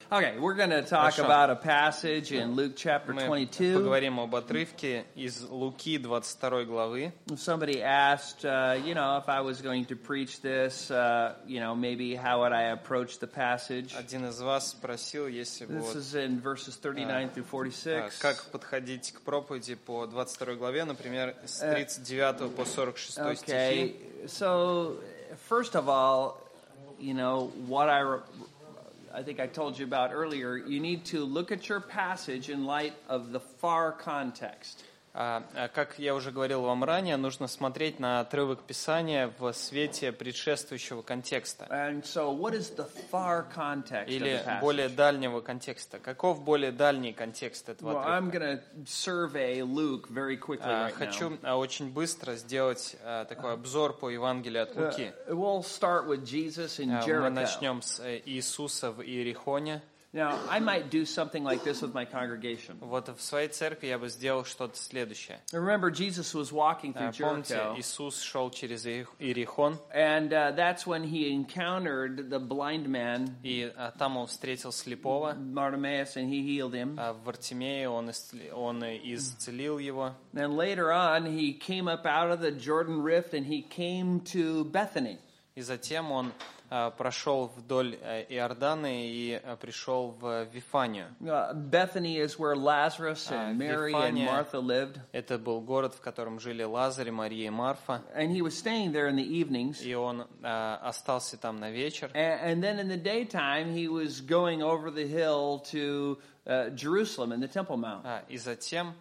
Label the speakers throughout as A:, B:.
A: Okay, we're going to talk
B: Хорошо.
A: about a passage in Luke chapter
B: Мы
A: 22.
B: поговорим об отрывке из Луки 22 главы.
A: Somebody asked, if I was going to preach this, maybe how would I approach the passage?
B: Один из вас спросил, если бы
A: This is in verses 39 through 46.
B: как подходить к проповеди по 22 главе, например, с 39 по 46 стихи.
A: Okay, so first of all, what I think I told you about earlier, you need to look at your passage in light of the far context.
B: Как я уже говорил вам ранее, нужно смотреть на отрывок Писания в свете предшествующего контекста.
A: And so what is the far context
B: Или
A: of the passage?
B: более дальнего контекста. Каков более дальний контекст этого
A: Well, I'm
B: отрывка?
A: going to survey Luke very quickly right
B: Хочу
A: now.
B: очень быстро сделать такой обзор по Евангелию от Луки.
A: We'll start with Jesus in
B: Мы
A: Jericho.
B: начнем с Иисуса в Иерихоне.
A: Now, I might do something like this with my congregation.
B: Вот в своей церкви я бы сделал что-то следующее.
A: Remember, Jesus was walking through
B: Помните,
A: Jericho,
B: Иисус шел через Иерихон,
A: and that's when he encountered the blind man,
B: и там он встретил слепого,
A: Bartimaeus, and he healed him.
B: в Вартимее он исцелил его.
A: Then later on, he came up out of the Jordan Rift, and he came to Bethany.
B: И затем он прошел вдоль Иорданы и пришел в Вифанию.
A: Bethany is where Lazarus and Mary and
B: Вифания
A: Martha lived.
B: Это был город, в котором жили Лазарь, Мария и Марфа.
A: And he was staying there in the evenings.
B: И он остался там на вечер.
A: And then in the daytime, he was going over the hill to Jerusalem and the Temple Mount.
B: И затем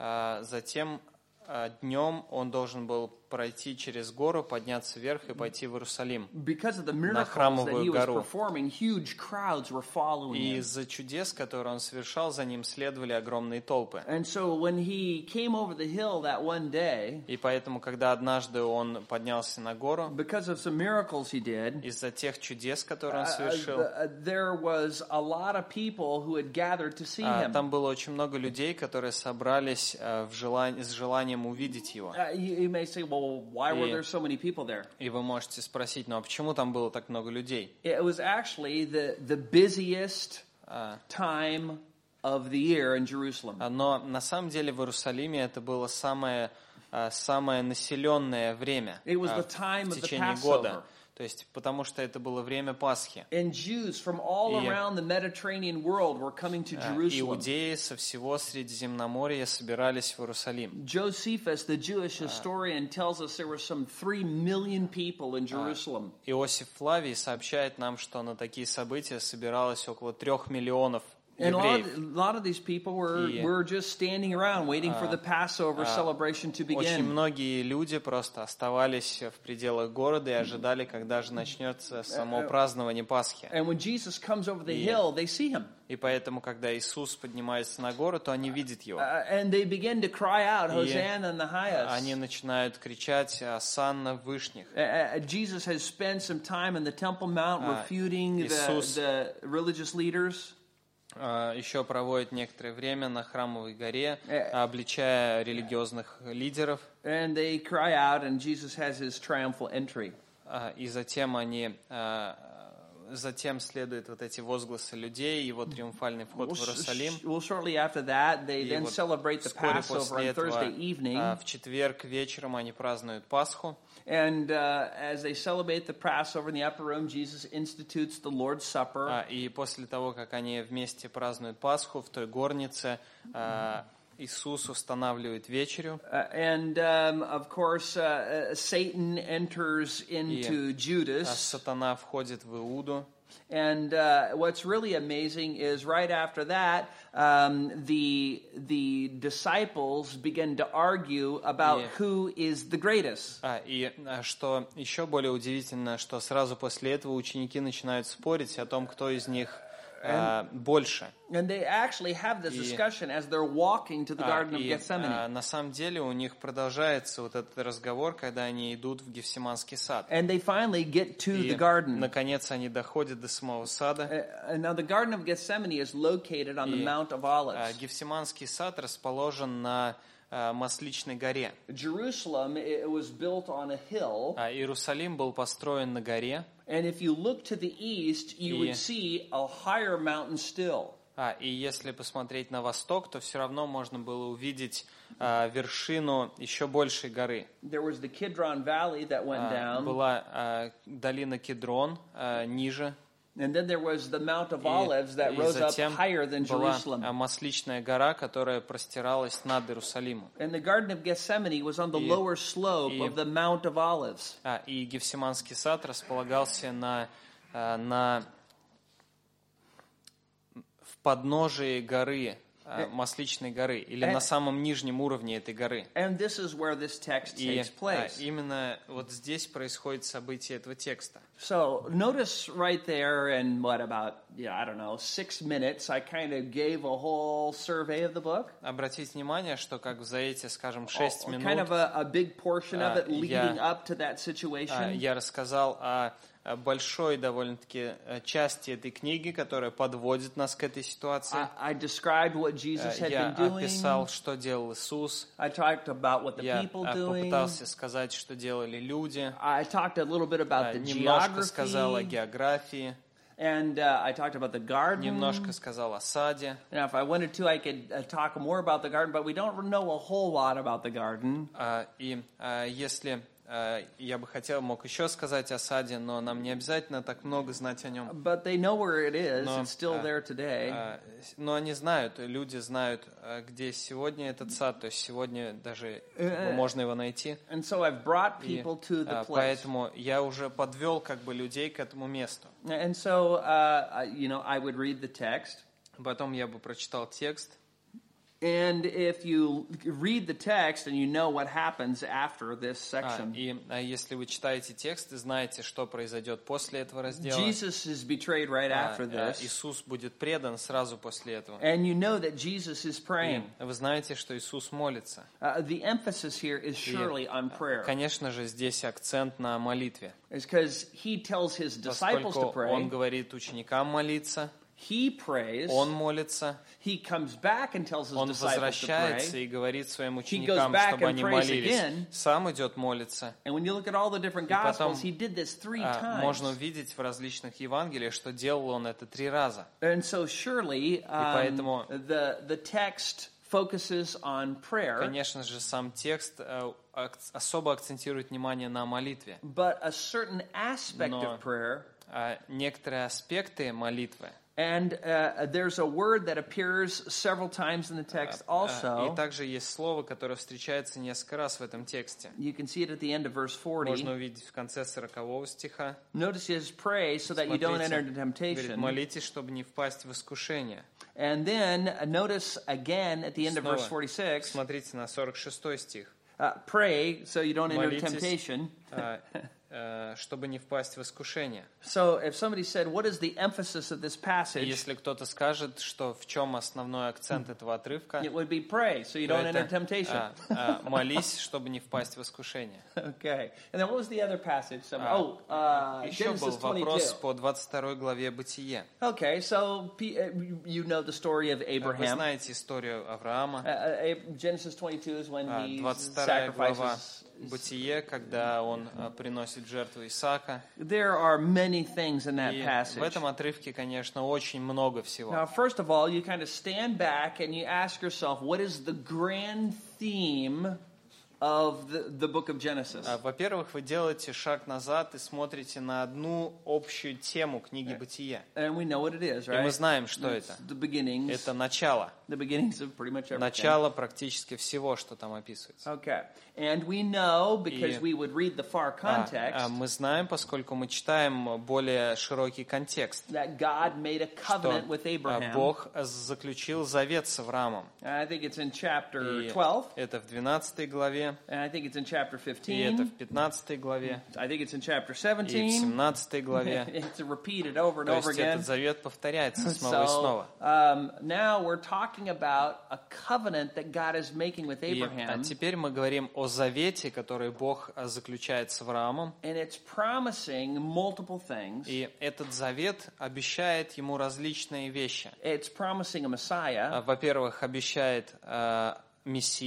B: днем он должен был пройти через гору, подняться вверх и пойти в Иерусалим.
A: Because of the
B: На
A: miracles that
B: храмовую
A: he was
B: гору.
A: performing, huge crowds were following
B: И
A: him.
B: из-за чудес, которые он совершал, за ним следовали огромные толпы.
A: And so when he came over the hill that one day,
B: И поэтому, когда однажды он поднялся на гору,
A: because of some miracles he did,
B: из-за тех чудес, которые он совершил,
A: there was a lot of people who had gathered to see him.
B: там было очень много людей, которые собрались с желанием увидеть его.
A: You may say, well, why were there so many people there?
B: И вы можете спросить, ну а почему там было так много людей?
A: It was actually the busiest time of the year in Jerusalem.
B: Но на самом деле в Иерусалиме это было самое населенное время
A: It was the time
B: в
A: of the
B: течение
A: Passover.
B: года. То есть, потому что это было время Пасхи.
A: And Jews from all around the Mediterranean world were coming to Jerusalem.
B: Иудеи со всего Средиземноморья собирались в Иерусалим.
A: Josephus, the Jewish historian, tells us there were some 3 million people in Jerusalem.
B: Иосиф Флавий сообщает нам, что на такие события собиралось около 3 миллионов
A: And a
B: евреев.
A: lot of these people were just standing around waiting for the Passover celebration to
B: Очень
A: begin.
B: многие люди просто оставались в пределах города и ожидали, когда же начнется само празднование Пасхи.
A: And when Jesus comes over the hill, they see him.
B: И поэтому, когда Иисус поднимается на гору, то они видят его.
A: And they begin to cry out, Hosanna in the highest.
B: Они начинают кричать «Осанна в вышних».
A: Jesus has spent some time in the Temple Mount refuting the religious leaders.
B: Еще проводит некоторое время на Храмовой горе, обличая религиозных лидеров.
A: And they cry out, and Jesus has his triumphal entry.
B: И затем следуют вот эти возгласы людей, его триумфальный вход в Иерусалим.
A: Well, shortly after that, they then celebrate the
B: Вскоре
A: Passover
B: после
A: on
B: этого,
A: Thursday evening.
B: в четверг вечером они празднуют Пасху.
A: And as they celebrate the Passover in the upper room, Jesus institutes the Lord's Supper.
B: И после того, как они вместе празднуют Пасху, в той горнице Иисус устанавливает вечерю.
A: And of course, Satan enters into Judas.
B: Сатана входит в Иуду.
A: And what's really amazing is right after that, the disciples begin to argue about who is the greatest.
B: И что еще более удивительно, что сразу после этого ученики начинают спорить о том, кто из них больше.
A: And they actually have this discussion as they're walking to the Garden of Gethsemane.
B: На самом деле у них продолжается вот этот разговор, когда они идут в Гефсиманский сад.
A: And they finally get to
B: И
A: the garden.
B: наконец они доходят до самого сада.
A: Now the Garden of Gethsemane is located on the Mount of Olives.
B: Гефсиманский сад расположен на Масличной горе.
A: Jerusalem, it was built on a hill.
B: Иерусалим был построен на горе.
A: And if you look to the east, you would see a higher mountain still.
B: И если посмотреть на восток, то все равно можно было увидеть вершину еще большей горы.
A: There was the Kidron Valley that went down.
B: Была долина Кедрон ниже.
A: And then there was the Mount of Olives that rose up higher than Jerusalem.
B: Была Масличная гора, которая простиралась над Иерусалимом.
A: And the Garden of Gethsemane was on the lower slope of the Mount of Olives.
B: И Гефсиманский сад располагался в подножии горы, Масличной горы, или на самом нижнем уровне этой горы.
A: And this is where this text takes place.
B: Именно вот здесь происходит событие этого текста.
A: So notice right there in about 6 minutes, I kind of gave a whole survey of the book.
B: Обратите внимание, что как за эти, скажем, 6 минут
A: kind of a big portion of it leading up to that situation.
B: Я рассказал о большой довольно-таки части этой книги, которая подводит нас к этой ситуации.
A: I described what Jesus had been doing.
B: Я описал, что делал Иисус.
A: I talked about what the people doing.
B: Я попытался сказать, что делали люди.
A: I talked a little bit about the
B: немножко сказал о географии.
A: And I talked about the garden.
B: Немножко сказал о саде.
A: Now, if I wanted to, I could talk more about the garden, but we don't know a whole lot about the garden.
B: И если я бы мог еще сказать о саде, но нам не обязательно так много знать о нем.
A: But they know where it is. It's still there today.
B: Но они знают, люди знают, где сегодня этот сад, то есть сегодня даже можно его найти.
A: And so I've brought people to the place.
B: Поэтому я уже подвел людей к этому месту.
A: And so, I would read the text.
B: Потом я бы прочитал текст.
A: And if you read the text and you know what happens after this section,
B: и если вы читаете текст и знаете, что произойдет после этого раздела,
A: Jesus is betrayed right after this.
B: Иисус будет предан сразу после этого.
A: And you know that Jesus is praying.
B: И вы знаете, что Иисус молится.
A: The emphasis here is surely on prayer.
B: Конечно же, здесь акцент на молитве.
A: It's because he tells his disciples to pray.
B: Он говорит ученикам молиться.
A: He prays.
B: Он молится.
A: He comes back and tells his
B: Он
A: disciples
B: возвращается
A: to pray.
B: И говорит своим ученикам, чтобы они молились. Сам идет молиться.
A: And when you look at all the different Gospels, he did this 3 times.
B: Можно увидеть в различных Евангелиях, что делал он это 3 раза.
A: And so surely the text focuses on prayer.
B: Конечно же, сам текст особо акцентирует внимание на молитве.
A: But a certain aspect of prayer.
B: Некоторые аспекты молитвы.
A: And there's a word that appears several times in the text also.
B: И также есть слово, которое встречается несколько раз в этом тексте.
A: You can see it at the end of verse 40.
B: Можно увидеть в конце 40-го стиха.
A: Notice he says, pray so that you don't enter into temptation.
B: Говорит, молитесь, чтобы не впасть в искушение.
A: And then notice again at the end of verse 46.
B: Смотрите на 46-й стих.
A: Pray so you don't enter temptation.
B: Чтобы не впасть в искушение.
A: So if somebody said, what is the emphasis of this passage?
B: Если кто-то скажет, что в чем основной акцент этого отрывка,
A: it would be pray so you don't enter temptation.
B: Молись, чтобы не впасть в искушение.
A: Okay. And then what was the other passage?
B: Еще был вопрос по 22 главе Бытие.
A: Okay, so you know the story of Abraham.
B: Вы знаете историю Авраама.
A: Genesis 22 is when he
B: 22 глава
A: sacrifices.
B: Бытие, когда он приносит жертву Исаака.
A: There are many things in that passage.
B: В этом отрывке, конечно, очень много всего.
A: Now, first of all, you kind of stand back and you ask yourself, what is the grand theme of the book of Genesis?
B: Во-первых, вы делаете шаг назад и смотрите на одну общую тему книги Бытия.
A: And we know what it is, right?
B: И мы знаем, что это.
A: The beginnings.
B: Это начало.
A: The beginnings of pretty much everything.
B: Начало практически всего, что там описывается.
A: Okay. And we know, because we would read the far context,
B: мы знаем, поскольку мы читаем более широкий контекст,
A: that God made a covenant with Abraham.
B: Бог заключил завет с Авраамом.
A: I think it's in chapter 12.
B: Это в 12 главе.
A: And I think it's in chapter 15.
B: И это в 15 главе.
A: I think it's in chapter 17.
B: И в 17 главе.
A: It's repeated over and
B: То
A: over
B: есть
A: again.
B: этот завет повторяется снова и снова.
A: Now we're talking about a covenant that God is making with Abraham.
B: И теперь мы говорим о завете, который Бог заключает с Авраамом.
A: And it's promising multiple things.
B: И этот завет обещает ему различные вещи.
A: It's promising a Messiah.
B: Во-первых, обещает Мессию.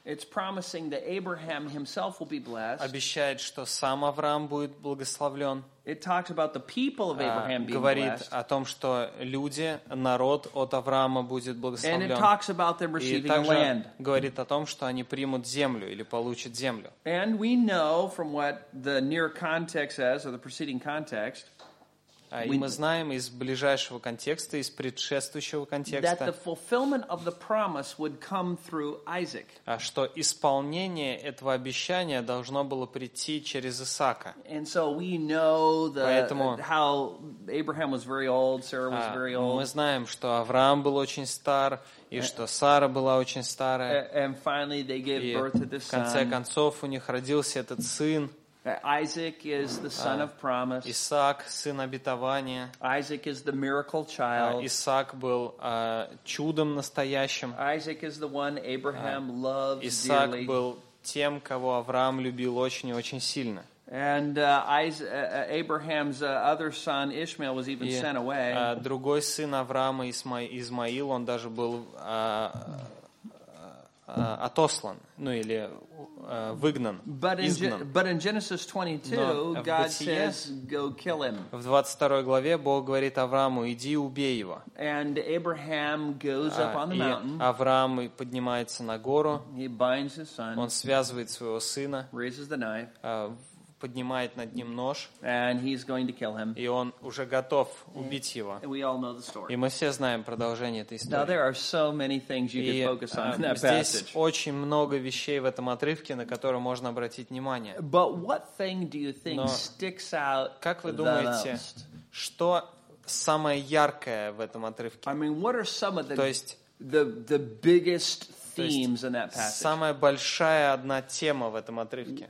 A: It's promising that Abraham himself will be blessed.
B: обещает, что сам Авраам будет благословлен.
A: It talks about the people of Abraham being
B: Говорит
A: blessed.
B: о том, что люди, народ от Авраама будет
A: And it
B: благословлен.
A: talks about them
B: И
A: receiving a land.
B: также говорит о том, что они примут землю или получат землю.
A: And we know from what the near context says, or the preceding context,
B: И мы знаем из ближайшего контекста, из предшествующего
A: that the
B: контекста,
A: fulfillment of the promise would come through Isaac.
B: что исполнение этого обещания должно было прийти через Исаака.
A: And so we know
B: Поэтому
A: how Abraham was very old, Sarah was very
B: Мы
A: old.
B: знаем, что Авраам был очень стар, и что Сара была очень старая.
A: And finally they gave
B: И
A: birth to this
B: в конце
A: son.
B: концов у них родился этот сын,
A: Isaac is the son of promise.
B: Исаак, сын обетования.
A: Isaac is the miracle child.
B: Исаак был чудом настоящим.
A: Isaac is the one Abraham loves
B: Исаак
A: dearly.
B: был тем, кого Авраам любил очень и очень сильно.
A: And Abraham's other son Ishmael was even
B: И
A: sent away.
B: другой сын Авраама, Измаил, он даже был отослан, ну или выгнан, изгнан.
A: But in Genesis 22,
B: Но в
A: God
B: Бытие,
A: says, go kill him.
B: В 22 главе Бог говорит Аврааму: иди и убей его.
A: And Abraham goes up on the
B: И
A: mountain.
B: Авраам поднимается на гору,
A: He binds his son,
B: он связывает своего сына,
A: raises the knife,
B: поднимает над ним нож,
A: and he's going to kill him.
B: и он уже готов убить его.
A: And we all know the
B: И
A: story.
B: мы все знаем продолжение этой
A: Now,
B: истории.
A: there are so many things you
B: И
A: could focus on in that
B: здесь
A: passage.
B: очень много вещей в этом отрывке, на которые можно обратить внимание.
A: But what thing do you think
B: Но
A: sticks out
B: как вы
A: the
B: думаете,
A: most?
B: что самое яркое в этом отрывке?
A: I mean, what are some of
B: То есть,
A: the biggest
B: то есть
A: themes in that passage?
B: самая большая одна тема в этом отрывке?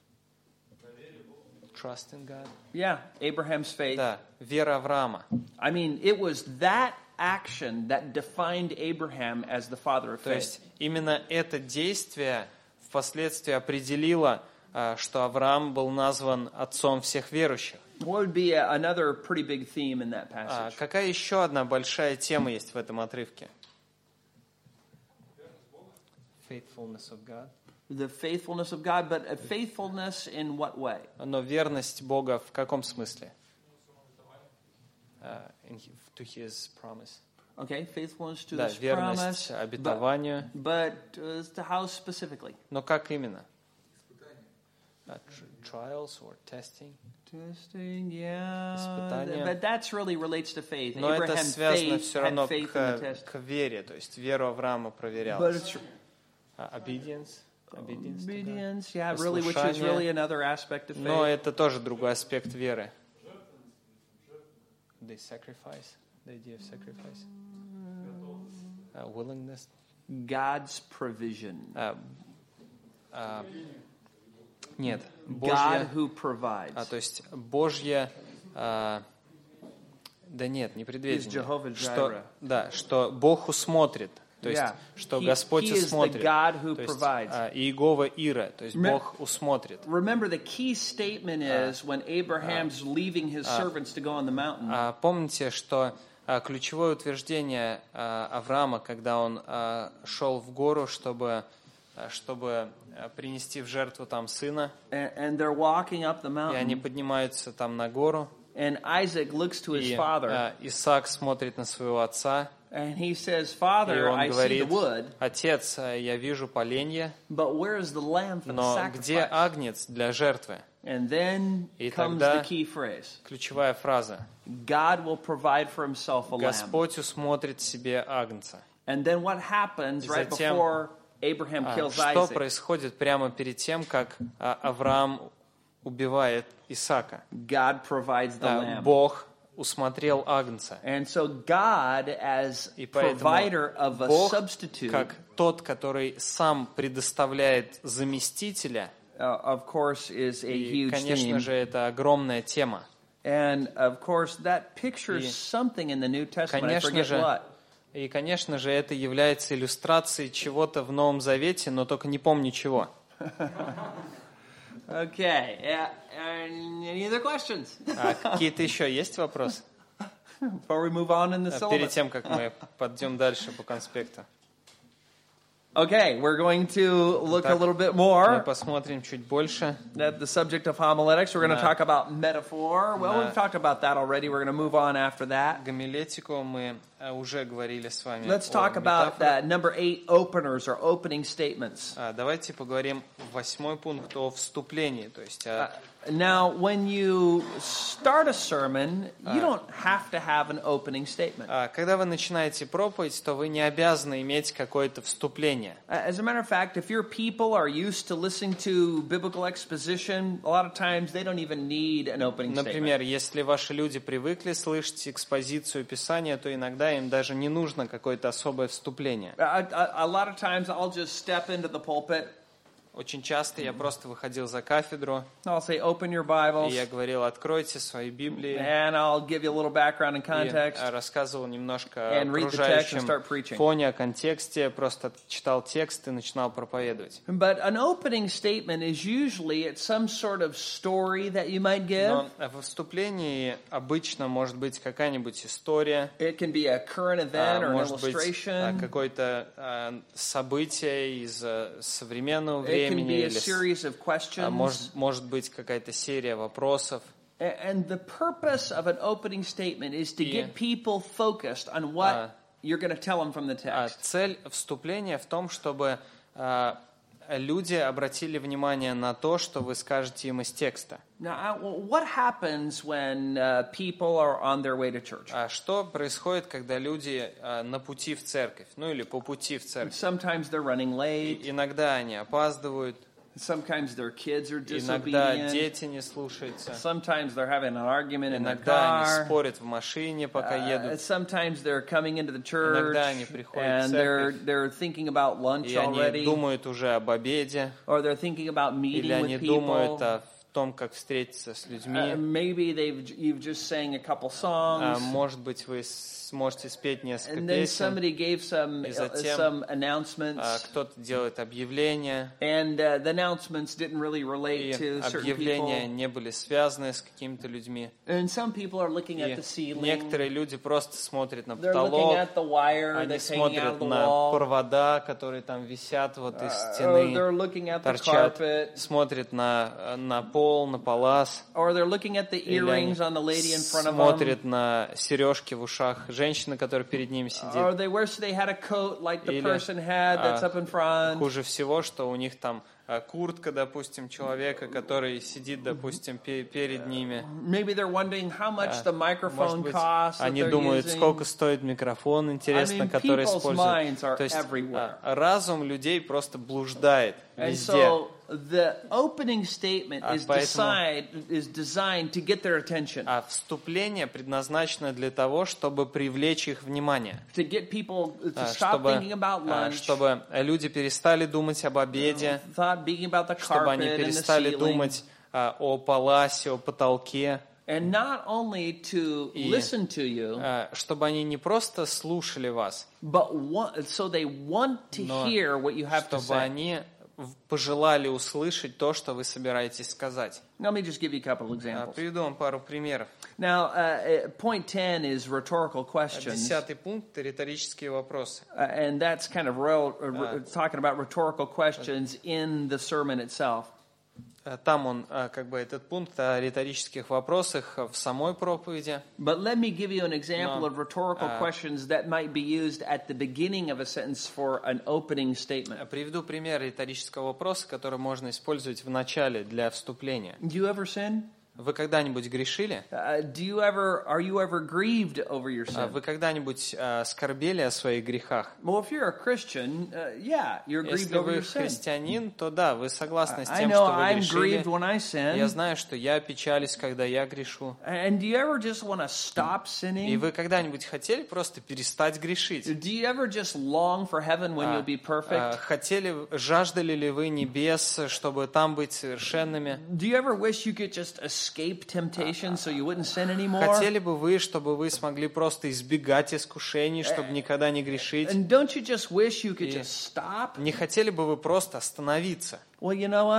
B: Trust in God.
A: Yeah, Abraham's faith.
B: Да, вера Авраама.
A: I mean, it was that action that defined Abraham as the father of
B: То
A: faith.
B: есть именно это действие впоследствии определило, что Авраам был назван отцом всех верующих.
A: What would be another pretty big theme in that passage?
B: Какая еще одна большая тема есть в этом отрывке? Faithfulness of God.
A: The faithfulness of God, but a faithfulness in what way?
B: Но верность Бога в каком смысле? To His promise.
A: Okay, faithfulness to
B: Да,
A: this
B: верность
A: promise,
B: обетованию.
A: but to how specifically?
B: Но как именно? Trials or testing?
A: Testing, yeah.
B: Испытания.
A: But that's really relates to faith.
B: Но это
A: Abraham
B: связано
A: faith,
B: все
A: had
B: равно
A: faith in the test.
B: к вере, то есть веру Авраама
A: But
B: проверялась.
A: it's
B: Obedience to God.
A: obedience, yeah, really, which is
B: Послушание.
A: really another aspect of
B: Но
A: faith.
B: это тоже другой аспект веры. The sacrifice, the idea of sacrifice. Willingness.
A: God's provision.
B: Нет,
A: God
B: Божье,
A: who provides.
B: то есть Божье, да нет, не
A: Is
B: предвидение,
A: Jehovah
B: что,
A: Jireh.
B: да, что Бог усмотрит, то есть,
A: Yeah.
B: что
A: He-
B: Господь
A: he is the
B: усмотрит,
A: God who
B: то есть,
A: provides.
B: Иегова Ира, то есть Бог усмотрит.
A: Remember, the key statement is when Abraham's leaving his servants to go on the mountain.
B: Помните, что ключевое утверждение Авраама, когда он шел в гору, чтобы принести в жертву там сына,
A: And they're walking up the
B: и они
A: mountain.
B: поднимаются там на гору,
A: And Isaac looks to his
B: и
A: father.
B: Исаак смотрит на своего отца,
A: And he says,
B: и
A: Father,
B: он
A: I see the
B: говорит:
A: wood,
B: «Отец, я вижу поленья,
A: but where is the lamb for the
B: но где
A: sacrifice?
B: агнец для жертвы?»
A: And then
B: И
A: comes
B: тогда
A: the key phrase.
B: ключевая фраза:
A: God will provide for himself a lamb.
B: «Господь усмотрит себе агнца».
A: And then what happens right
B: Затем,
A: before Abraham kills
B: Что
A: Isaac?
B: происходит прямо перед тем, как Авраам убивает Исаака?
A: God provides the lamb.
B: Бог усмотрел агнца.
A: And so God, as
B: И поэтому
A: provider of a
B: Бог,
A: substitute,
B: как тот, который сам предоставляет заместителя,
A: of course, is a
B: и,
A: huge
B: конечно
A: theme.
B: же, это огромная тема.
A: And of course, that pictures something in the New Testament. I
B: Конечно
A: forget
B: же,
A: what.
B: и, конечно же, это является иллюстрацией чего-то в Новом Завете, но только не помню чего.
A: Okay. Any other questions?
B: Какие-то еще есть вопросы?
A: Before we move on in the
B: Перед
A: syllabus.
B: тем, как мы пойдем дальше по конспекту.
A: Okay, we're going to look a
B: Так,
A: little bit
B: Мы
A: more
B: посмотрим чуть больше.
A: at the subject of homiletics. We're going to
B: Да.
A: talk about metaphor. Well,
B: Да.
A: we've talked about that already. We're going to move on after that.
B: Гомилетику мы уже говорили с вами
A: Let's
B: о
A: talk about
B: метафорах.
A: number 8, openers or opening statements.
B: Давайте поговорим 8 пункт о вступлении. То есть,
A: Now, when you start a sermon, you don't have to have an opening statement.
B: когда вы начинаете проповедь, то вы не обязаны иметь какое-то вступление.
A: As a matter of fact, if your people are used to listening to biblical exposition, a lot of times they don't even need an opening statement.
B: Например, если ваши люди привыкли слышать экспозицию Писания, то иногда им даже не нужно какое-то особое вступление.
A: A lot of times I'll just step into the pulpit.
B: Очень часто я просто выходил за кафедру,
A: I'll say, open your
B: и
A: Bibles,
B: я говорил, откройте свои Библии,
A: and I'll give you a little background and
B: и
A: context.
B: рассказывал немножко о
A: And read the text and
B: окружающем
A: start preaching.
B: фоне, о контексте, просто читал текст и начинал проповедовать.
A: But an opening statement is usually it's some sort of story that you might give.
B: Но во вступлении обычно может быть какая-нибудь история,
A: It can be a current event or an
B: может быть
A: illustration.
B: какое-то событие из современного
A: It can
B: времени,
A: be a
B: или
A: series of questions.
B: может быть какая-то серия вопросов.
A: And the purpose of an opening statement is to
B: И-
A: get people focused on what you're going to tell them from the text.
B: Цель вступления в том, чтобы люди обратили внимание на то, что вы скажете им из текста.
A: Now, what happens when people are on their way to church?
B: Что происходит, когда люди на пути в церковь, ну или по пути в церковь?
A: Sometimes they're running late.
B: Иногда они опаздывают,
A: Sometimes their kids are
B: иногда
A: disobedient.
B: дети не слушаются,
A: Sometimes they're having an argument in their
B: иногда они
A: car.
B: спорят в машине, пока едут,
A: Sometimes they're coming into the church
B: Иногда они приходят в
A: and
B: церковь.
A: they're thinking about lunch
B: и они
A: already,
B: думают уже об обеде,
A: or they're thinking about
B: или
A: meeting
B: они
A: with
B: думают
A: people.
B: о том, как встретиться с людьми.
A: Maybe you've just sang a couple songs,
B: Может быть, вы сможете спеть несколько
A: and then
B: песен,
A: somebody gave some
B: И затем,
A: some announcements,
B: кто-то делает объявления,
A: and the announcements didn't really
B: и
A: relate to certain
B: объявления
A: people.
B: не были связаны с какими-то людьми.
A: And some people are looking at
B: И
A: the ceiling.
B: некоторые люди просто смотрят на
A: They're looking
B: потолок,
A: at the wire
B: они
A: that's hanging out of
B: смотрят
A: the
B: на
A: wall.
B: провода, которые там висят вот из
A: Or
B: стены,
A: they're looking at the
B: торчат,
A: carpet.
B: смотрят на пол, на палас,
A: Or they're looking at the
B: или они
A: earrings on the lady in front of them.
B: смотрят на сережки в ушах женщины, которая перед ними сидит.
A: Or they wish they had a coat like the
B: Или,
A: person had that's up in front.
B: Хуже всего, что у них там куртка, допустим, человека, который сидит, допустим, перед ними.
A: Maybe they're wondering how much the
B: Может
A: microphone
B: быть,
A: costs that
B: они
A: they're
B: думают,
A: using.
B: сколько стоит микрофон, интересно, который
A: people's
B: используют.
A: minds are
B: То есть
A: everywhere.
B: разум людей просто блуждает
A: And
B: везде.
A: so the opening statement is
B: поэтому-
A: designed to get their attention,
B: А вступление предназначено для того, чтобы привлечь их внимание.
A: to get people to stop
B: Чтобы,
A: thinking about lunch,
B: чтобы люди перестали думать об обеде,
A: stop thinking about the
B: чтобы они
A: carpet and the
B: перестали
A: ceiling,
B: думать о паласе, о потолке,
A: and not only to
B: И-
A: listen to you,
B: чтобы они не просто слушали вас,
A: but so they want to
B: Но
A: hear what you have to
B: чтобы
A: say.
B: они пожелали услышать то, что вы собираетесь сказать.
A: Let me just give you a couple examples.
B: Приведу вам пару примеров.
A: Now, point 10 is rhetorical questions,
B: 10 пункт — риторические вопросы.
A: and that's kind of talking about rhetorical questions in the sermon itself.
B: Там он, как бы, этот пункт о риторических вопросах в самой проповеди.
A: But let me give you an example
B: No.
A: of rhetorical questions that might be used at the beginning of a sentence for an opening statement.
B: Приведу пример риторического вопроса, который можно использовать в начале для вступления.
A: Do you ever sin?
B: Вы когда-нибудь грешили?
A: Are you ever grieved over your sin?
B: Вы когда-нибудь скорбели о своих грехах?
A: Well, if you're a Christian, yeah, you're grieved
B: Если
A: over
B: вы
A: your sin.
B: христианин, то да, вы согласны с
A: I
B: тем,
A: know
B: что вы
A: I'm
B: грешили.
A: grieved when I sin.
B: Я знаю, что я печалюсь, когда я грешу.
A: And do you ever just want to stop
B: И
A: sinning?
B: вы когда-нибудь хотели просто перестать грешить?
A: Do you ever just long for heaven when you'll be perfect?
B: Жаждали ли вы небес, чтобы там быть совершенными?
A: Do you ever wish you could just escape temptation so you wouldn't sin anymore?
B: Хотели бы вы, чтобы вы смогли просто избегать искушений, чтобы никогда не грешить?
A: And don't you just wish you could
B: И
A: just stop?
B: не хотели бы вы просто остановиться?
A: Well, you know what?
B: И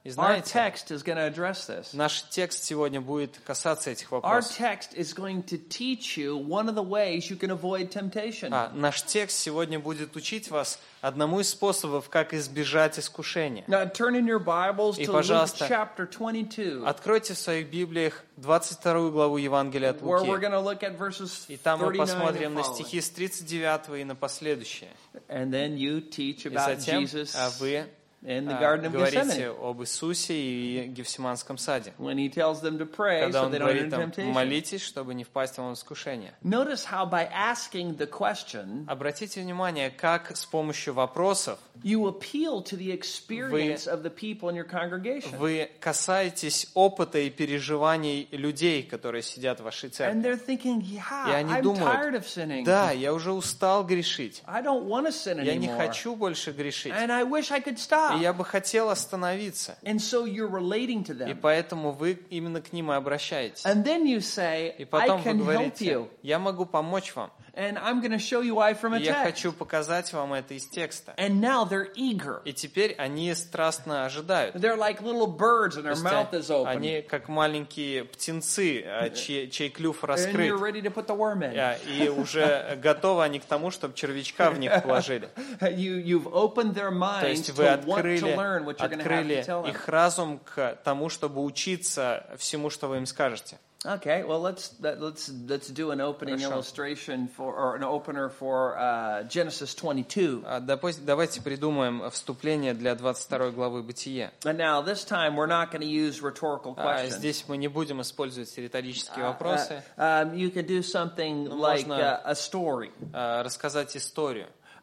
B: И
A: Our
B: знаете,
A: text is going to address this.
B: наш текст сегодня будет касаться этих
A: Our
B: вопросов.
A: text is going to teach you one of the ways you can avoid temptation.
B: Наш текст сегодня будет учить вас одному из способов, как избежать искушения.
A: Now turn in your Bibles
B: И,
A: to Luke
B: пожалуйста,
A: chapter 22,
B: Откройте в своих Библиях 22 главу Евангелия от
A: where we're
B: Луки.
A: going to look at verses
B: И там мы
A: 39
B: посмотрим
A: and
B: на
A: following.
B: стихи с 39 и на последующие.
A: And then you teach
B: И
A: about
B: затем
A: Jesus
B: вы
A: in the Garden of
B: говорите
A: Gethsemane,
B: об Иисусе и Гефсиманском саде.
A: when he tells them to pray
B: Когда
A: so
B: он
A: they don't enter
B: говорит там,
A: temptation.
B: молитесь, чтобы не впасть вам в искушение.
A: Notice how by asking the question,
B: Обратите внимание, как с помощью вопросов
A: you appeal to the experience of the people in your congregation.
B: вы касаетесь опыта и переживаний людей, которые сидят в вашей
A: And
B: церкви.
A: they're thinking,
B: И
A: yeah,
B: они
A: I'm
B: думают,
A: tired of sinning.
B: да, я уже устал грешить.
A: I don't want to sin
B: Я не
A: anymore.
B: хочу больше грешить.
A: And I wish I could
B: И
A: stop.
B: я бы хотел остановиться.
A: And so you're relating to
B: И
A: them.
B: поэтому вы именно к ним и обращаетесь.
A: And then you say,
B: И
A: I
B: потом вы
A: can help
B: говорите,
A: you.
B: я могу помочь вам.
A: And I'm going to show you why from a
B: И я
A: text.
B: хочу показать вам это из текста.
A: And now they're eager.
B: И теперь они страстно ожидают.
A: They're like little birds and
B: То
A: their
B: есть
A: mouth is open.
B: они как маленькие птенцы, чей клюв
A: And
B: раскрыт.
A: you're ready to put the worm in.
B: И уже готовы они к тому, чтобы червячка в них положили.
A: You've opened their
B: То
A: minds
B: есть вы
A: to want to learn
B: открыли,
A: what you're going to have to tell them.
B: их разум к тому, чтобы учиться всему, что вы им скажете.
A: Okay, well let's do an opening
B: Хорошо.
A: illustration or an opener for Genesis 22.
B: Давайте придумаем вступление для 22 главы Бытия.
A: And now this time we're not going to use rhetorical questions.
B: Здесь мы не будем использовать риторические вопросы.
A: You could do something like
B: можно-
A: a story.
B: Рассказать историю.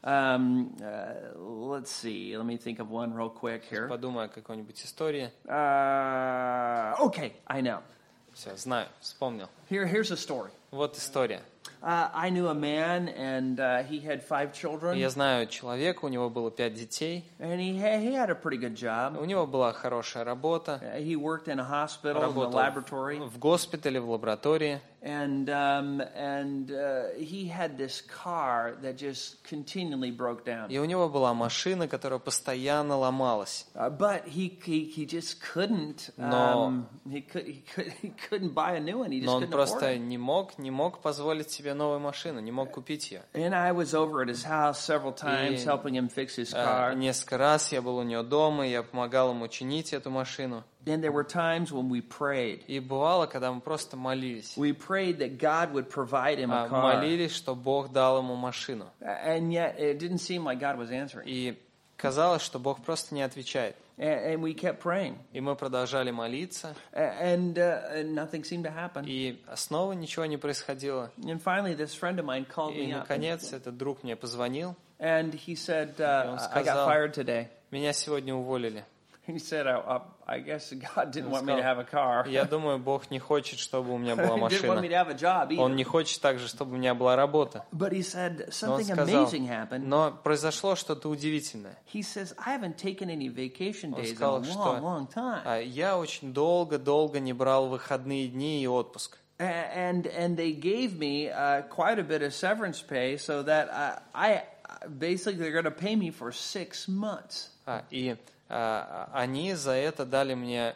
A: Let's see. Let me think of one real quick here.
B: Подумай о какой-нибудь истории.
A: Okay, I know.
B: Все, знаю, вспомнил.
A: Here's a story.
B: Вот история.
A: I knew a man, and he had 5 children,
B: Я знаю человека, у него было 5 детей.
A: and he had a pretty good job.
B: У него была хорошая работа.
A: He worked in a hospital, in a
B: Работал
A: laboratory,
B: в госпитале, в лаборатории.
A: and he had this car that just continually broke down.
B: И у него была машина, которая постоянно ломалась.
A: But he just couldn't.
B: Но-
A: He couldn't buy a new one. He just
B: Но он
A: couldn't afford
B: просто
A: it.
B: не мог позволить себе новую машину, не мог купить ее.
A: And I was over at his house several times,
B: И-
A: helping him fix his car.
B: Несколько раз я был у него дома, я помогал ему чинить эту машину.
A: And there were times when we prayed.
B: И бывало, когда мы просто молились.
A: We prayed that God would provide him a car.
B: Молились, что Бог дал ему машину.
A: And yet it didn't seem like God was answering.
B: И казалось, что Бог просто не отвечает.
A: And we kept praying.
B: И мы продолжали молиться,
A: And nothing seemed to happen.
B: и снова ничего не происходило.
A: And finally, this friend of mine called
B: И,
A: me up.
B: наконец, этот друг мне позвонил.
A: And he said,
B: он
A: I got
B: сказал,
A: fired today.
B: Меня сегодня уволили.
A: He said, I guess God didn't
B: Он
A: want me to have a
B: сказал,
A: car.
B: Я думаю, Бог не хочет, чтобы у меня была
A: He didn't want me to
B: машина.
A: have a job
B: Он
A: either.
B: не хочет также, чтобы у меня была работа.
A: But he said,
B: Но он
A: something
B: сказал,
A: amazing happened.
B: но произошло что-то удивительное.
A: He says, I haven't taken any vacation
B: Он
A: days in a
B: сказал, что
A: long time.
B: Я очень долго не брал выходные дни и отпуск.
A: And they gave me quite a bit of severance pay so that I basically they're going to pay me for 6 months.
B: И они за это дали мне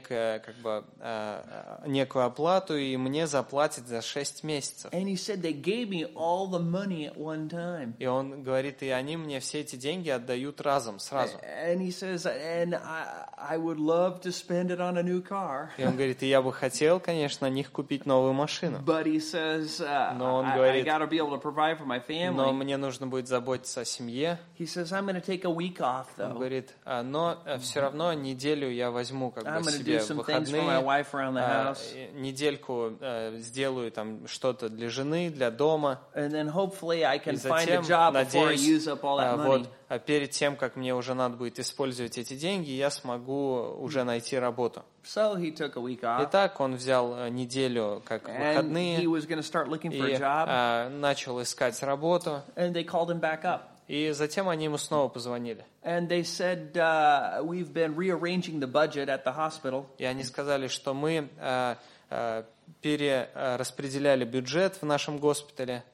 B: некую оплату, и мне заплатят за 6 месяцев.
A: And he said they gave me all the money at one time.
B: И он говорит, и они мне все эти деньги отдают разом, сразу.
A: And he says, and I would love to spend it on a new car.
B: И он говорит, и я бы хотел, конечно, на них купить новую машину.
A: But he says,
B: Но он
A: I
B: говорит,
A: got to be able to provide for my
B: но
A: family.
B: мне нужно будет заботиться о семье.
A: He says, I'm going to take a week off
B: Он
A: though.
B: говорит, но все равно неделю я возьму как
A: I'm
B: бы
A: going to do
B: себе
A: some things for my
B: выходные,
A: wife around the house.
B: недельку сделаю там что-то для жены, для дома.
A: And then hopefully I
B: И
A: can find a
B: затем,
A: job before I
B: надеюсь,
A: use up all that money.
B: перед тем, как мне уже надо будет использовать эти деньги, я смогу уже найти работу.
A: So he took a week off.
B: Итак, он взял неделю как
A: And he
B: выходные
A: was going to start looking for
B: и
A: a job.
B: начал искать работу.
A: And they called him back up.
B: И затем они ему снова позвонили.
A: And they said, we've been rearranging the budget at the hospital.
B: И они сказали, что мы перераспределяли бюджет в нашем госпитале.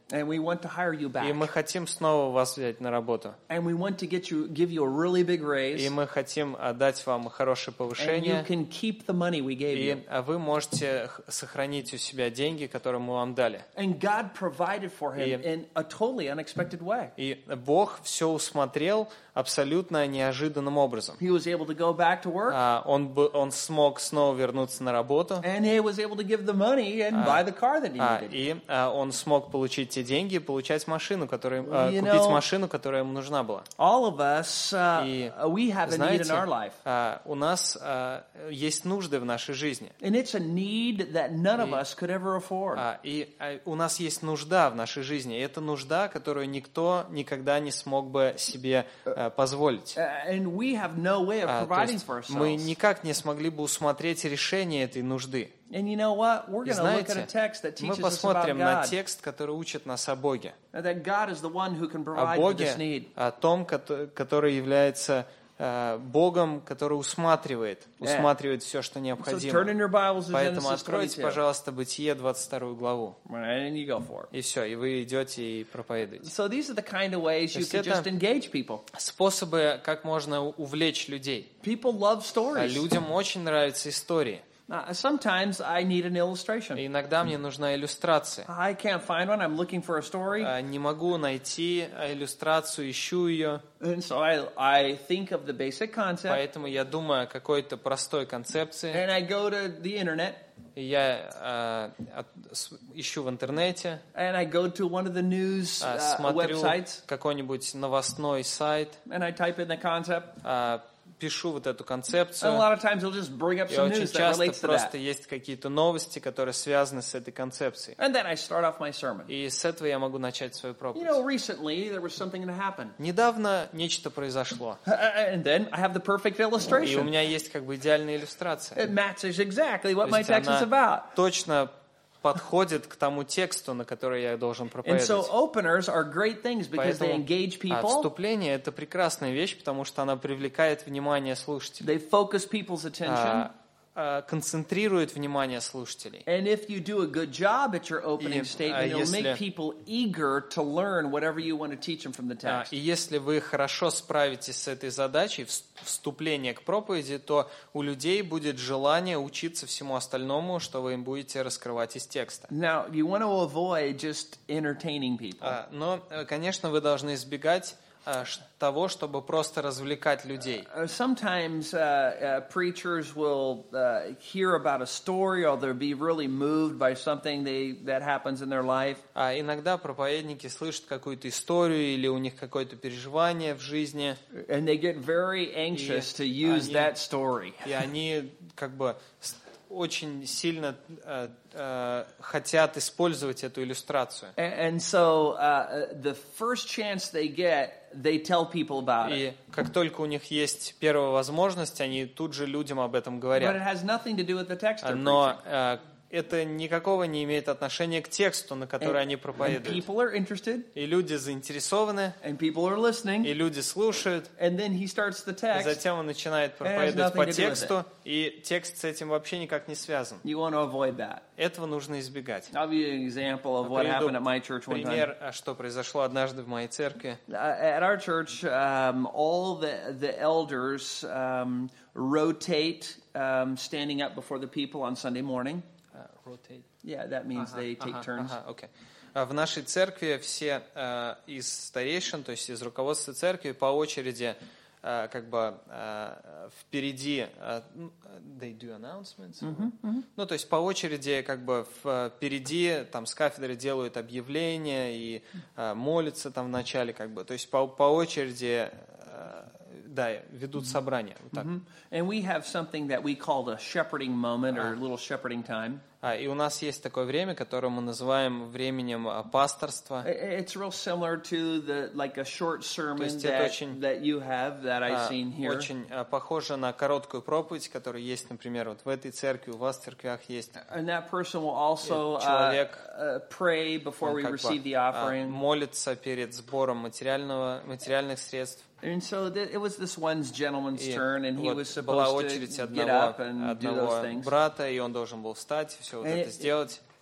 A: And we want to hire you
B: И мы
A: back.
B: хотим снова вас взять на работу.
A: And we want to give you a really big
B: И
A: raise.
B: мы хотим дать вам хорошее
A: And you
B: повышение.
A: can keep the money we gave you.
B: И вы можете сохранить у себя деньги, которые мы вам дали.
A: And God provided for him in a totally unexpected way.
B: И Бог все усмотрел абсолютно неожиданным образом.
A: He was able to go back to work.
B: Он смог снова вернуться на работу.
A: And he was able to give the money and buy the car that he needed.
B: И он смог получить те деньги и получать машину,
A: You
B: купить
A: know,
B: машину, которая ему нужна была.
A: All of us,
B: И
A: we have a need in our life.
B: знаете, у нас есть нужды в нашей жизни.
A: And it's a need that none of us could ever afford.
B: И у нас есть нужда в нашей жизни. И это нужда, которую никто никогда не смог бы себе позволить.
A: And we have no way of
B: То
A: providing
B: есть
A: for
B: мы
A: ourselves.
B: никак не смогли бы усмотреть решение этой нужды.
A: And you know what? We're
B: И
A: going to look at a
B: знаете,
A: text that
B: мы
A: teaches us about
B: посмотрим на
A: God.
B: текст, который учит нас о Боге.
A: That God is the one who can
B: О
A: provide for this
B: Боге,
A: need.
B: о том, который является Богом, который усматривает все, что
A: So turn
B: необходимо.
A: in your Bibles to
B: Поэтому
A: Genesis
B: откройте,
A: 22.
B: пожалуйста, Бытие 22 главу.
A: Right, and you go for it.
B: И все, и вы идете и проповедуете.
A: So these are the kind of ways you
B: есть
A: can
B: это-
A: just engage people.
B: Способы, как можно увлечь людей.
A: People love stories.
B: Людям очень нравятся истории.
A: Sometimes I need an illustration.
B: И иногда мне нужна иллюстрация.
A: I can't find one. I'm looking for a story.
B: Не могу найти иллюстрацию, ищу ее.
A: And so I think of the basic concept.
B: Поэтому я думаю о какой-то простой концепции.
A: And I go to the internet.
B: И я ищу в интернете,
A: And I go to one of the news
B: смотрю
A: websites.
B: какой-нибудь новостной сайт,
A: And I type in the concept.
B: пишу вот эту
A: And a
B: концепцию.
A: lot of times it'll just bring up
B: И
A: some
B: очень
A: news that
B: часто
A: relates to
B: просто
A: that.
B: есть какие-то новости, которые связаны с этой концепцией.
A: And then I start off my sermon.
B: И с этого я могу начать свою
A: You
B: проповедь.
A: know, recently there was something that happened.
B: Недавно нечто произошло.
A: And then I have the perfect
B: И у
A: illustration.
B: меня есть как бы идеальная иллюстрация.
A: It matches exactly what
B: То
A: my
B: есть
A: text is
B: она
A: about.
B: точно подходит к тому тексту, на который я должен
A: And so
B: проповедовать.
A: openers are great things because they
B: Поэтому
A: engage people.
B: вступление — это прекрасная вещь, потому что она привлекает внимание слушателей,
A: They focus people's attention.
B: концентрирует внимание слушателей.
A: And if you do a good job at your opening statement, it'll
B: если-
A: make people eager to learn whatever you want to teach them from the text.
B: И если вы хорошо справитесь с этой задачей, вступление к проповеди, то у людей будет желание учиться всему остальному, что вы им будете раскрывать из текста.
A: Now, you want to avoid just entertaining people.
B: Но, конечно, вы должны избегать того, чтобы просто развлекать людей.
A: Sometimes preachers will hear about a story or they'll be really moved by something that happens in their life.
B: Иногда проповедники слышат какую-то историю или у них какое-то переживание в жизни,
A: And they get very anxious to use that story.
B: и они как бы очень сильно хотят использовать эту иллюстрацию.
A: And so the first chance they get, they tell people about it.
B: И как только у них есть первая возможность, они тут же людям об этом
A: But it
B: говорят.
A: has nothing to do with the text they're
B: Но
A: preaching.
B: это никакого не имеет отношения к тексту, на который они
A: And
B: проповедуют.
A: people are interested,
B: И люди заинтересованы,
A: and people are listening,
B: и люди слушают.
A: and then he starts the
B: И
A: text.
B: затем он начинает проповедовать по тексту, и текст с этим вообще никак не связан.
A: You want to avoid that.
B: Этого нужно избегать.
A: I'll give you an example of what
B: Приведу
A: happened at my church one time.
B: пример, что произошло однажды в моей церкви.
A: At our church, all the elders rotate standing up before the people on Sunday morning. Yeah, that means they take turns.
B: Окей. В нашей церкви все из старейшин, то есть из руководства церкви, по очереди как бы впереди, they do announcements. Ну, то есть по очереди как бы впереди там с кафедры делают объявления и молятся там в начале как бы, то есть по очереди да, ведут собрания. Вот так.
A: And we have something that we call the shepherding moment or little shepherding time.
B: И у нас есть такое время, которое мы называем временем пасторства.
A: It's real similar to like a short sermon
B: есть это очень-
A: that you have that I've seen here.
B: Очень похоже на короткую проповедь, которая есть, например, вот в этой церкви, у вас в церквях есть.
A: And that person will also
B: Человек,
A: pray before
B: Он
A: we
B: как
A: receive
B: бы
A: the offering.
B: молится перед сбором материальных средств.
A: And so it was this one gentleman's
B: И
A: turn, and he
B: вот
A: was
B: была
A: supposed
B: очередь
A: to get up and do
B: одного
A: those things.
B: брата, и он должен был встать, все вот
A: And
B: это сделать.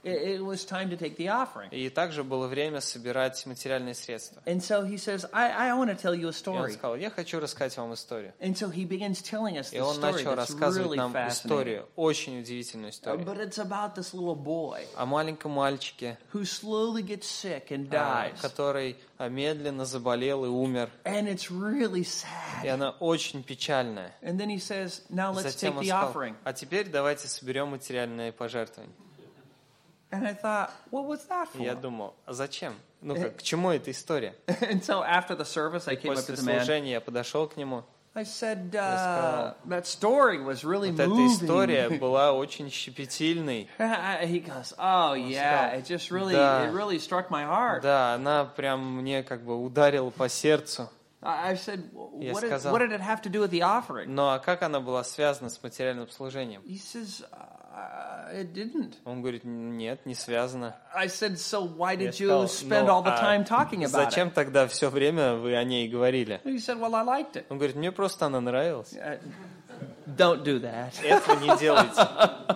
A: it was time to take the offering.
B: И также было время собирать материальные средства.
A: And so he says, I want to tell you a
B: И он
A: story.
B: сказал, я хочу рассказать вам историю.
A: And so he begins telling us
B: И
A: this
B: он
A: story
B: начал
A: that's
B: рассказывать
A: really
B: нам
A: fascinating.
B: историю, очень удивительную историю,
A: But it's about this little boy
B: о маленьком мальчике,
A: who slowly gets sick and dies.
B: который медленно заболел и умер.
A: And it's really
B: И
A: sad.
B: она очень печальная.
A: And then he says, now let's
B: Затем
A: take
B: он
A: the
B: сказал,
A: offering.
B: а теперь давайте соберем материальные пожертвования.
A: And I thought, what was that
B: И я
A: for?
B: думал, а зачем? Ну как, к чему эта история?
A: And so after the service, I came up to
B: После
A: the man.
B: служения я подошел к нему.
A: I said,
B: сказал,
A: that story was really
B: Вот эта
A: moving.
B: история была очень щепетильной.
A: He goes, oh yeah, it just really,
B: Да.
A: it really struck my heart.
B: Да, она прям мне как бы ударила по сердцу.
A: I said,
B: Я
A: what
B: сказал,
A: did it have to do with the offering?
B: Но а как она была связана с материальным служением?
A: He says, it didn't.
B: Он говорит, нет, не связано.
A: I said, so why
B: Я
A: did you
B: сказал,
A: spend
B: «Ну,
A: all the
B: а
A: time talking about it?
B: зачем тогда все время вы о ней говорили?
A: He said, well, I liked it.
B: Он говорит, мне просто она нравилась.
A: Don't do that.
B: Этого не делайте.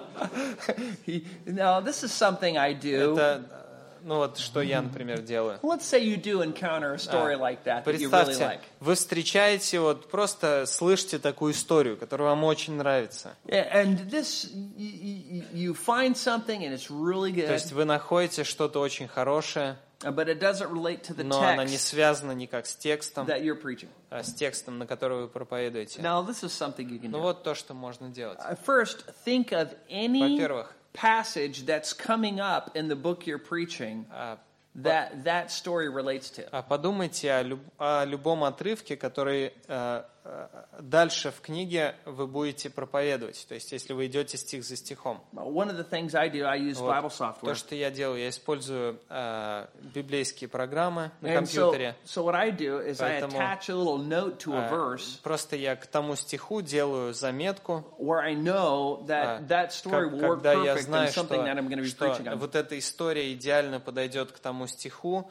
A: No, this is something I do.
B: Это, ну вот, что я, например, делаю.
A: Let's say you do encounter a story like that that you really
B: Представьте,
A: like.
B: вы встречаете, вот просто слышите такую историю, которая вам очень нравится.
A: And this, you find something and it's really
B: То
A: good,
B: есть вы находите что-то очень хорошее,
A: but it doesn't relate to the
B: но она не
A: text
B: связана никак с текстом,
A: that you're preaching.
B: с текстом, на который вы проповедуете.
A: Now, this is something you can
B: Ну
A: do.
B: вот то, что можно делать.
A: First, think of any
B: Во-первых,
A: passage that's coming up in the book you're preaching that story relates to.
B: подумайте о любом отрывке, который дальше в книге вы будете проповедовать. То есть, если вы идете стих за стихом.
A: One of the things I do, I use Bible
B: То,
A: software.
B: что я делаю, я использую библейские программы на
A: And
B: компьютере.
A: so what I do is I
B: Поэтому,
A: attach a little note to a verse
B: Просто я к тому стиху делаю заметку,
A: where I know that that story will work
B: когда я
A: perfect in
B: знаю,
A: something that I'm going to be
B: что
A: preaching on.
B: вот эта история идеально подойдет к тому стиху,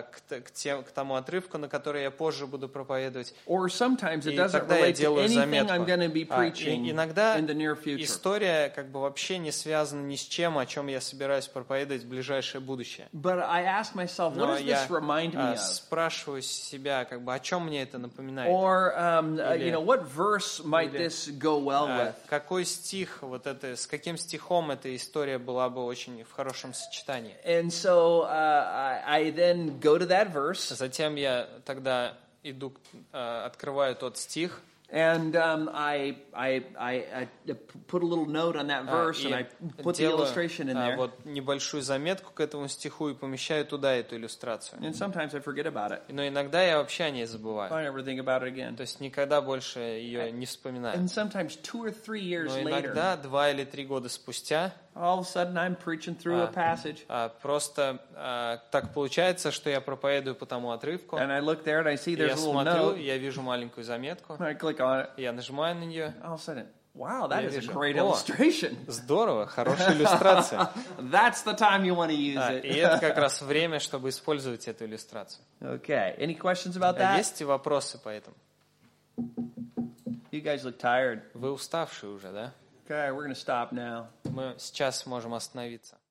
B: к тому отрывку, на который я позже буду проповедовать.
A: Or sometimes it
B: И
A: doesn't
B: тогда я
A: relate to
B: делаю
A: anything
B: заметку.
A: I'm going to be preaching
B: Иногда
A: in the near future.
B: история как бы вообще не связана ни с чем, о чем я собираюсь проповедовать в ближайшее будущее.
A: But I ask myself, what
B: Но
A: does
B: я
A: this remind me of?
B: спрашиваю себя, как бы, о чем мне это напоминает?
A: Or,
B: Или-
A: what verse might
B: или-
A: this go well with?
B: Какой стих, вот это, с каким стихом эта история была бы очень в хорошем сочетании?
A: And so I then go to that verse,
B: Затем я тогда иду, открываю тот стих,
A: and I put a little note on that verse, and I put the
B: делаю
A: illustration in there.
B: вот небольшую заметку к этому стиху и помещаю туда эту иллюстрацию.
A: And sometimes I forget about it.
B: Но иногда я вообще о ней забываю.
A: I never think about it again.
B: То есть никогда больше ее не вспоминаю.
A: And sometimes 2 or 3 years
B: Но
A: later,
B: иногда 2 или 3 года спустя
A: all of a sudden I'm preaching through a passage,
B: просто так получается, что я проповедую по тому отрывку.
A: and I look there and I see
B: И
A: there's
B: я
A: a little
B: смотрю,
A: note.
B: я вижу маленькую заметку,
A: I click on it.
B: я нажимаю на нее.
A: All of a sudden, wow, that
B: Я
A: is a
B: вижу,
A: great
B: о,
A: illustration.
B: Здорово, хорошая иллюстрация.
A: That's the time you want to use
B: И
A: it.
B: это как раз время, чтобы использовать эту иллюстрацию.
A: Okay. Any questions about that?
B: Есть вопросы по этому?
A: You guys look tired.
B: Вы уставшие уже, да?
A: Okay, we're going to stop now.
B: Мы сейчас можем остановиться.